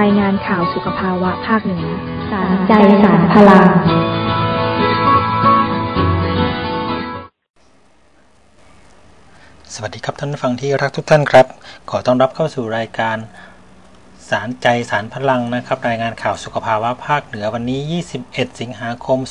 ายงานข่าวสุขภาวะภาคเหนือสารใจสารพลังสวัสดีครับท่านผู้ฟังที่รักทุกท่านครับขอต้อนรับเข้าสู่รายการสารใจสารพลังนะครับรายงานข่าวสุขภาวะภาคเหนือวันนี้21สิงหาคม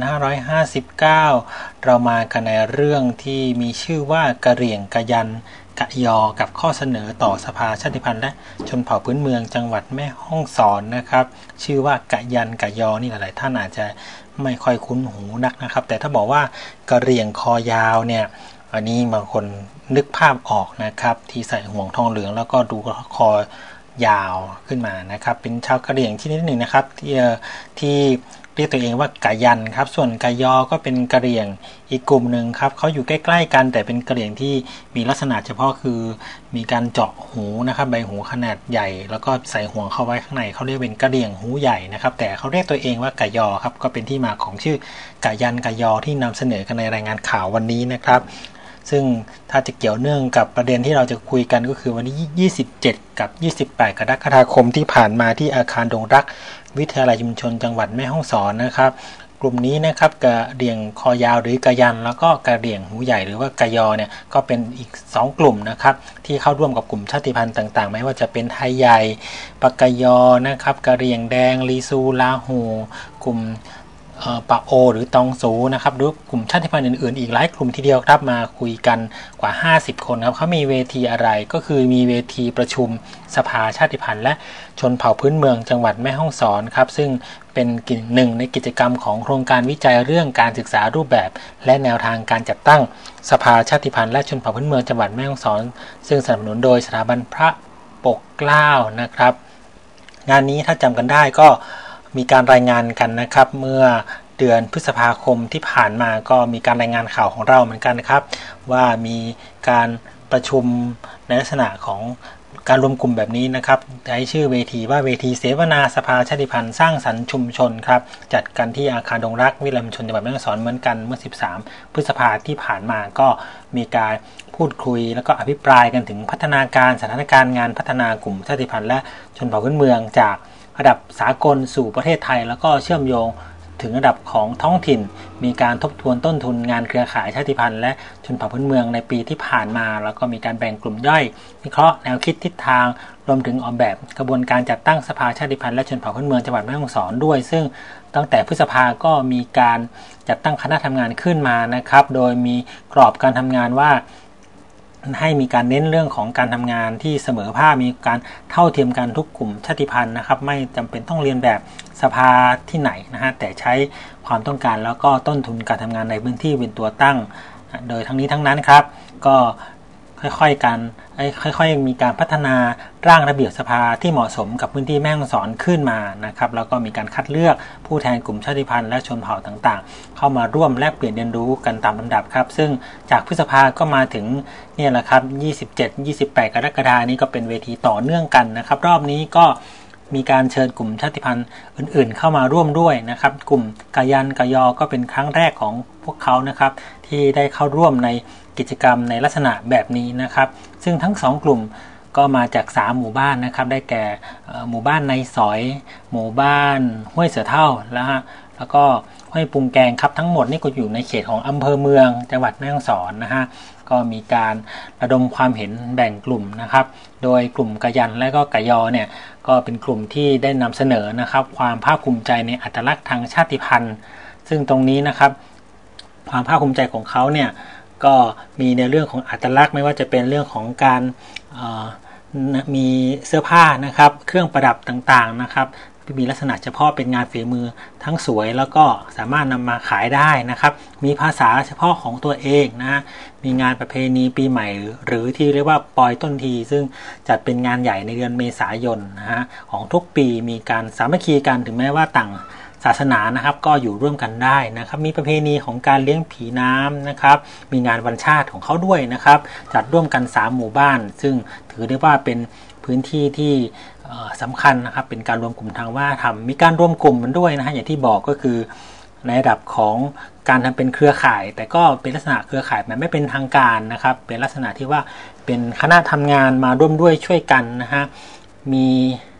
2559เรามากันในเรื่องที่มีชื่อว่ากะเหรี่ยงกะยันกะยอกับข้อเสนอต่อสภาชาติพันธุ์และชนเผ่าพื้นเมืองจังหวัดแม่ฮ่องสอนนะครับชื่อว่ากะยันกะยอนี่หลายๆท่านอาจจะไม่ค่อยคุ้นหูนักนะครับแต่ถ้าบอกว่ากะเหรี่ยงคอยาวเนี่ยอันนี้บางคนนึกภาพออกนะครับที่ใส่ห่วงทองเหลืองแล้วก็ดูคอยาวขึ้นมานะครับเป็นชาวกะเหรี่ยงที่นิดหนึ่งนะครับที่เรียกตัวเองว่ากะยันครับส่วนกะยอก็เป็นกะเหรี่ยงอีกกลุ่มหนึ่งครับเขาอยู่ใกล้ๆกันแต่เป็นกะเหรี่ยงที่มีลักษณะเฉพาะคือมีการเจาะหูนะครับใบหูขนาดใหญ่แล้วก็ใส่ห่วงเข้าไว้ข้างในเขาเรียกเป็นกะเหรี่ยงหูใหญ่นะครับแต่เขาเรียกตัวเองว่ากะยอครับก็เป็นที่มาของชื่อกะยันกะยอที่นำเสนอกันในรายงานข่าววันนี้นะครับซึ่งถ้าจะเกี่ยวเนื่องกับประเด็นที่เราจะคุยกันก็คือวันที่27กับ28กรกฎาคมที่ผ่านมาที่อาคารดงรักวิทยาลัยชุมชนจังหวัดแม่ฮ่องสอนนะครับกลุ่มนี้นะครับกะเหรี่ยงคอยาวหรือกะยันแล้วก็กะเหรี่ยงหูใหญ่หรือว่ากะยอเนี่ยก็เป็นอีก2กลุ่มนะครับที่เข้าร่วมกับกลุ่มชาติพันธุ์ต่างๆไม่ว่าจะเป็นไทยใหญ่ปากกะยอนะครับกะเหรี่ยงแดงลีซูลาหูกลุ่มปะโอหรือตองซูนะครับหรือกลุ่มชาติพันธุ์อื่นๆอีกหลายกลุ่มทีเดียวครับมาคุยกันกว่า50คนครับเขามีเวทีอะไรก็คือมีเวทีประชุมสภาชาติพันธุ์และชนเผ่าพื้นเมืองจังหวัดแม่ฮ่องสอนครับซึ่งเป็นหนึ่งในกิจกรรมของโครงการวิจัยเรื่องการศึกษารูปแบบและแนวทางการจัดตั้งสภาชาติพันธุ์และชนเผ่าพื้นเมืองจังหวัดแม่ฮ่องสอนซึ่งสนับสนุนโดยสถาบันพระปกเกล้านะครับงานนี้ถ้าจำกันได้ก็มีการรายงานกันนะครับเมื่อเดือนพฤษภาคมที่ผ่านมาก็มีการรายงานข่าวของเราเหมือนกันนะครับว่ามีการประชุมในลักษณะของการรวมกลุ่มแบบนี้นะครับใช้ชื่อเวทีว่าเวทีเสวนาสภาชาติพันธุ์สร้างสรรค์ชุมชนครับจัดกันที่อาคารดงรักวิทยาลัยชุมชนจังหวัดแม่ฮ่องสอนเหมือนกันเมื่อ13พฤษภาที่ผ่านมาก็มีการพูดคุยแล้วก็อภิปรายกันถึงพัฒนาการสถานการณ์งานพัฒนากลุ่มชาติพันธุ์และชนเผ่าพื้นเมืองจากระดับสากลสู่ประเทศไทยแล้วก็เชื่อมโยงถึงระดับของท้องถิ่นมีการทบทวนต้นทุนงานเครือข่ายชาติพันธุ์และชนเผ่าพื้นเมืองในปีที่ผ่านมาแล้วก็มีการแบ่งกลุ่มย่อยวิเคราะห์แนวคิดทิศทางรวมถึงออกแบบกระบวนการจัดตั้งสภาชาติพันธุ์และชนเผ่าพื้นเมืองจังหวัดแม่ฮ่องสอนด้วยซึ่งตั้งแต่พฤษภาก็มีการจัดตั้งคณะทำงานขึ้นมานะครับโดยมีกรอบการทำงานว่าให้มีการเน้นเรื่องของการทำงานที่เสมอภาคมีการเท่าเทียมกันทุกกลุ่มชาติพันธุ์นะครับไม่จำเป็นต้องเรียนแบบสภาที่ไหนนะฮะแต่ใช้ความต้องการแล้วก็ต้นทุนการทำงานในพื้นที่เป็นตัวตั้งโดยทั้งนี้ทั้งนั้นครับก็ค่อยๆมีการพัฒนาร่างระเบียบสภาที่เหมาะสมกับพื้นที่แม่ฮ่องสอนขึ้นมานะครับแล้วก็มีการคัดเลือกผู้แทนกลุ่มชาติพันธุ์และชนเผ่าต่างๆเข้ามาร่วมแลกเปลี่ยนเรียนรู้กันตามลำดับครับซึ่งจากพฤษภาก็มาถึงเนี่ยแหละครับ27-28กรกฎาคมนี้ก็เป็นเวทีต่อเนื่องกันนะครับรอบนี้ก็มีการเชิญกลุ่มชาติพันธุ์อื่นๆเข้ามาร่วมด้วยนะครับกลุ่มกะยันกะยอก็เป็นครั้งแรกของพวกเขานะครับที่ได้เข้าร่วมในกิจกรรมในลักษณะแบบนี้นะครับซึ่งทั้ง2กลุ่มก็มาจาก3หมู่บ้านนะครับได้แก่หมู่บ้านในสอยหมู่บ้านห้วยเสือเฒ่าแล้วก็ห้วยปุงแกงครับทั้งหมดนี่ก็อยู่ในเขตของอำเภอเมืองจังหวัดแม่ฮ่องสอนนะฮะก็มีการระดมความเห็นแบ่งกลุ่มนะครับโดยกลุ่มกะยันและก็กะยอเนี่ยก็เป็นกลุ่มที่ได้นำเสนอนะครับความภาคภูมิใจในอัตลักษณ์ทางชาติพันธุ์ซึ่งตรงนี้นะครับความภาคภูมิใจของเขาเนี่ยก็มีในเรื่องของอัตลักษณ์ไม่ว่าจะเป็นเรื่องของการมีเสื้อผ้านะครับเครื่องประดับต่างๆนะครับที่มีลักษณะเฉพาะเป็นงานฝีมือทั้งสวยแล้วก็สามารถนำมาขายได้นะครับมีภาษาเฉพาะของตัวเองนะมีงานประเพณีปีใหม่หรือที่เรียกว่าปอยต้นทีซึ่งจัดเป็นงานใหญ่ในเดือนเมษายนนะฮะของทุกปีมีการสามัคคีกันถึงแม้ว่าต่างศาสนานะครับก็อยู่ร่วมกันได้นะครับมีประเพณีของการเลี้ยงผีน้ำนะครับมีงานวันชาติของเขาด้วยนะครับจัดร่วมกัน3หมู่บ้านซึ่งถือได้ว่าเป็นพื้นที่ที่สำคัญนะครับเป็นการรวมกลุ่มทางวัฒนธรรมมีการรวมกลุ่มมันด้วยนะฮะอย่างที่บอกก็คือในระดับของการทำเป็นเครือข่ายแต่ก็เป็นลักษณะเครือข่ายแบบไม่เป็นทางการนะครับเป็นลักษณะที่ว่าเป็นคณะทำงานมาร่วมด้วยช่วยกันนะฮะมี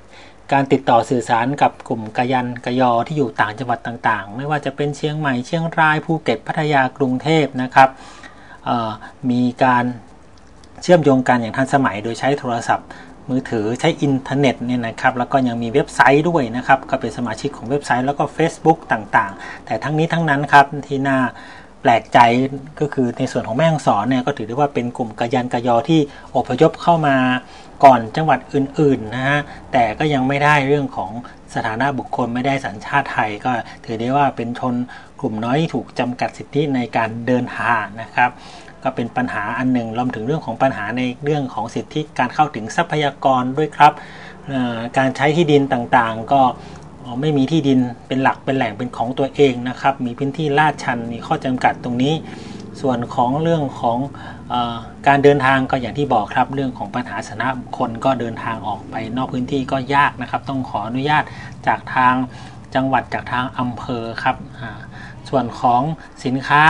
การติดต่อสื่อสารกับกลุ่มกะยันกะยอที่อยู่ต่างจังหวัดต่างๆไม่ว่าจะเป็นเชียงใหม่เชียงรายภูเก็ตพัทยากรุงเทพนะครับมีการเชื่อมโยงกันอย่างทันสมัยโดยใช้โทรศัพท์มือถือใช้อินเทอร์เน็ตเนี่ยนะครับแล้วก็ยังมีเว็บไซต์ด้วยนะครับก็เป็นสมาชิกของเว็บไซต์แล้วก็ Facebook ต่างๆแต่ทั้งนี้ทั้งนั้นครับที่น่าแปลกใจก็คือในส่วนของแม่ฮ่องสอนเนี่ยก็ถือได้ว่าเป็นกลุ่มกะยันกะยอที่อพยพเข้ามาก่อนจังหวัดอื่นๆนะฮะแต่ก็ยังไม่ได้เรื่องของสถานะบุคคลไม่ได้สัญชาติไทยก็ถือได้ว่าเป็นชนกลุ่มน้อยที่ถูกจำกัดสิทธิในการเดินทางนะครับก็เป็นปัญหาอันหนึ่งรวมถึงเรื่องของปัญหาในเรื่องของสิทธิการเข้าถึงทรัพยากรด้วยครับการใช้ที่ดินต่างๆก็ไม่มีที่ดินเป็นหลักเป็นแหล่งเป็นของตัวเองนะครับมีพื้นที่ลาดชันมีข้อจำกัดตรงนี้ส่วนของเรื่องของการเดินทางก็อย่างที่บอกครับเรื่องของปัญหาสถานะบุคคลก็เดินทางออกไปนอกพื้นที่ก็ยากนะครับต้องขออนุญาตจากทางจังหวัดจากทางอำเภอครับส่วนของสินค้า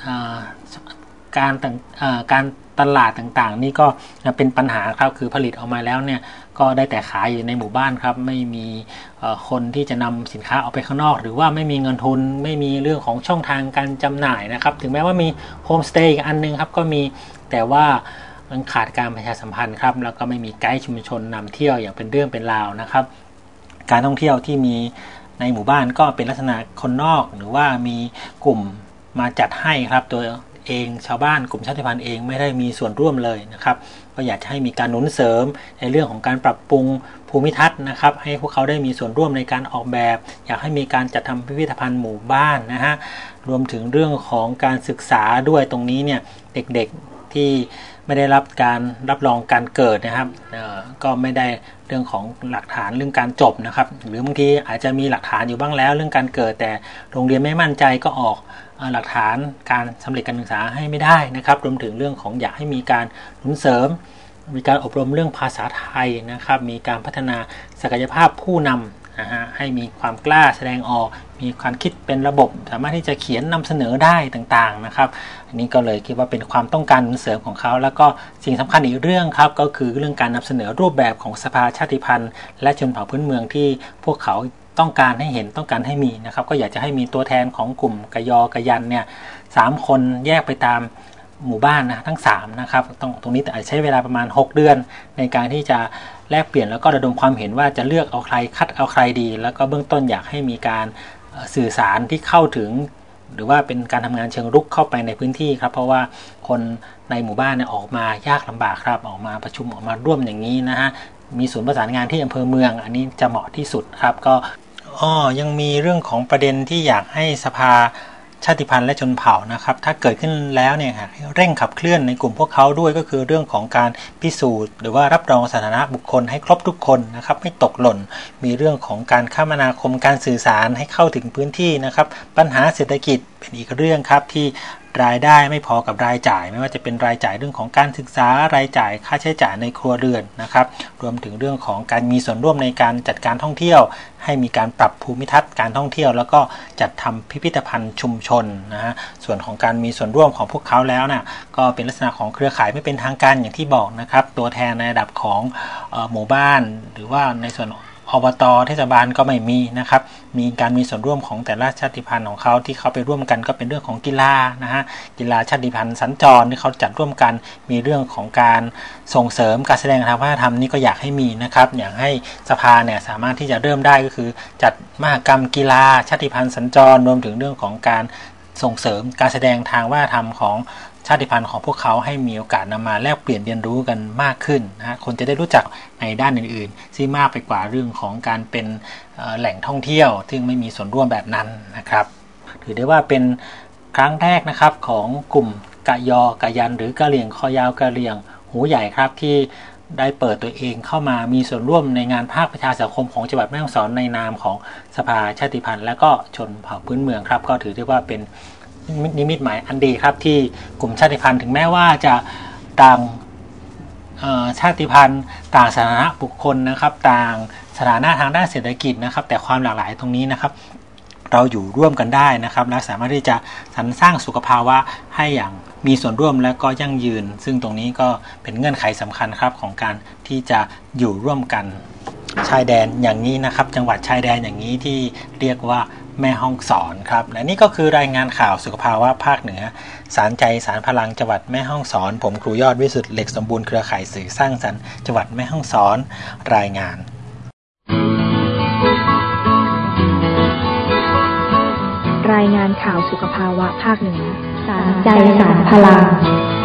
การตลาดต่างๆนี่ก็เป็นปัญหาครับคือผลิตออกมาแล้วเนี่ยก็ได้แต่ขายอยู่ในหมู่บ้านครับไม่มีคนที่จะนำสินค้าออกไปข้างนอกหรือว่าไม่มีเงินทุนไม่มีเรื่องของช่องทางการจำหน่ายนะครับถึงแม้ว่ามีโฮมสเตย์อีกอันนึงครับก็มีแต่ว่ามันขาดการประชาสัมพันธ์ครับแล้วก็ไม่มีไกด์ชุมชนนำเที่ยวอย่างเป็นเรื่องเป็นราวนะครับการท่องเที่ยวที่มีในหมู่บ้านก็เป็นลักษณะคนนอกหรือว่ามีกลุ่มมาจัดให้ครับตัวเองชาวบ้านกลุ่มชาติพันธุ์เองไม่ได้มีส่วนร่วมเลยนะครับก็อยากให้มีการหนุนเสริมในเรื่องของการปรับปรุงภูมิทัศน์นะครับให้พวกเขาได้มีส่วนร่วมในการออกแบบอยากให้มีการจัดทำพิพิธภัณฑ์หมู่บ้านนะฮะรวมถึงเรื่องของการศึกษาด้วยตรงนี้เนี่ยเด็กๆที่ไม่ได้รับการรับรองการเกิดนะครับก็ไม่ได้เรื่องของหลักฐานเรื่องการจบนะครับหรือบางทีอาจจะมีหลักฐานอยู่บ้างแล้วเรื่องการเกิดแต่โรงเรียนไม่มั่นใจก็ออกหลักฐานการสำเร็จการศึกษาให้ไม่ได้นะครับรวมถึงเรื่องของอยากให้มีการหนุนเสริมมีการอบรมเรื่องภาษาไทยนะครับมีการพัฒนาศักยภาพผู้นำให้มีความกล้าแสดงออกมีความคิดเป็นระบบสามารถที่จะเขียนนำเสนอได้ต่างๆนะครับอันนี้ก็เลยคิดว่าเป็นความต้องการหนุนเสริมของเขาแล้วก็สิ่งสำคัญอีกเรื่องครับก็คือเรื่องการนำเสนอรูปแบบของสภาชาติพันธุ์และชนเผ่าพื้นเมืองที่พวกเขาต้องการให้เห็นต้องการให้มีนะครับก็อยากจะให้มีตัวแทนของกลุ่มกะยอกะยันเนี่ย3 คนแยกไปตามหมู่บ้านนะทั้ง3นะครับตรงนี้แต่อาจใช้เวลาประมาณ6 เดือนในการที่จะแลกเปลี่ยนแล้วก็ระดมความเห็นว่าจะเลือกเอาใครคัดเอาใครดีแล้วก็เบื้องต้นอยากให้มีการสื่อสารที่เข้าถึงหรือว่าเป็นการทำงานเชิงรุกเข้าไปในพื้นที่ครับเพราะว่าคนในหมู่บ้านเนี่ยออกมายากลำบากครับออกมาประชุมออกมาร่วมอย่างนี้นะฮะมีศูนย์ประสานงานที่อำเภอเมืองอันนี้จะเหมาะที่สุดครับก็ยังมีเรื่องของประเด็นที่อยากให้สภาชาติพันธุ์และชนเผ่านะครับถ้าเกิดขึ้นแล้วเนี่ยเร่งขับเคลื่อนในกลุ่มพวกเขาด้วยก็คือเรื่องของการพิสูจน์หรือว่ารับรองสถานะบุคคลให้ครบทุกคนนะครับไม่ตกหล่นมีเรื่องของการคมนาคมการสื่อสารให้เข้าถึงพื้นที่นะครับปัญหาเศรษฐกิจเป็นอีกเรื่องครับที่รายได้ไม่พอกับรายจ่ายไม่ว่าจะเป็นรายจ่ายเรื่องของการศึกษารายจ่ายค่าใช้จ่ายในครัวเรือนนะครับรวมถึงเรื่องของการมีส่วนร่วมในการจัดการท่องเที่ยวให้มีการปรับภูมิทัศน์การท่องเที่ยวแล้วก็จัดทำพิพิธภัณฑ์ชุมชนนะฮะส่วนของการมีส่วนร่วมของพวกเขาแล้วนะก็เป็นลักษณะของเครือข่ายไม่เป็นทางการอย่างที่บอกนะครับตัวแทนในระดับของหมู่บ้านหรือว่าในส่วนอบต.เทศบาลก็ไม่มีนะครับมีการมีส่วนร่วมของแต่ละชาติพันธุ์ของเขาที่เขาไปร่วมกันก็เป็นเรื่องของกีฬานะฮะกีฬาชาติพันธุ์สัญจรที่เขาจัดร่วมกันมีเรื่องของการส่งเสริมการแสดงทางวัฒนธรรมนี่ก็อยากให้มีนะครับอยากให้สภาเนี่ยสามารถที่จะเริ่มได้ก็คือจัดมหกรรมกีฬาชาติพันธุ์สัญจรรวมถึงเรื่องของการส่งเสริมการแสดงทางวัฒนธรรมของชาติพันธุ์ของพวกเขาให้มีโอกาสนำมาแลกเปลี่ยนเรียนรู้กันมากขึ้นนะฮะคนจะได้รู้จักในด้านอื่นๆที่มากไปกว่าเรื่องของการเป็นแหล่งท่องเที่ยวซึ่งไม่มีส่วนร่วมแบบนั้นนะครับถือได้ว่าเป็นครั้งแรกนะครับของกลุ่มกะยอกะยันหรือกะเหรี่ยงคอยาวกะเหรี่ยงหูใหญ่ครับที่ได้เปิดตัวเองเข้ามามีส่วนร่วมในงานภาคประชาสังคมของจังหวัดแม่ฮ่องสอนในนามของสภาชาติพันธุ์และก็ชนเผ่าพื้นเมืองครับก็ถือได้ว่าเป็นนิมิตหมายอันดีครับที่กลุ่มชาติพันธุ์ถึงแม้ว่าจะต่างชาติพันธุ์ต่างสถานะบุคคลนะครับต่างสถานะทางด้านเศรษฐกิจนะครับแต่ความหลากหลายตรงนี้นะครับเราอยู่ร่วมกันได้นะครับและสามารถที่จะสรรสร้างสุขภาวะให้อย่างมีส่วนร่วมและก็ยั่งยืนซึ่งตรงนี้ก็เป็นเงื่อนไขสำคัญครับของการที่จะอยู่ร่วมกันชายแดนอย่างนี้นะครับจังหวัดชายแดนอย่างนี้ที่เรียกว่าแม่ฮ่องสอนครับและนี่ก็คือรายงานข่าวสุขภาวะภาคเหนือสารใจสารพลังจังหวัดแม่ฮ่องสอนผมครูยอดวิสุทธิ์เหล็กสมบูรณ์เครือข่ายสื่อสร้างสรรค์จังหวัดแม่ฮ่องสอนรายงานรายงานข่าวสุขภาวะภาคเหนือสารใจสารพลัง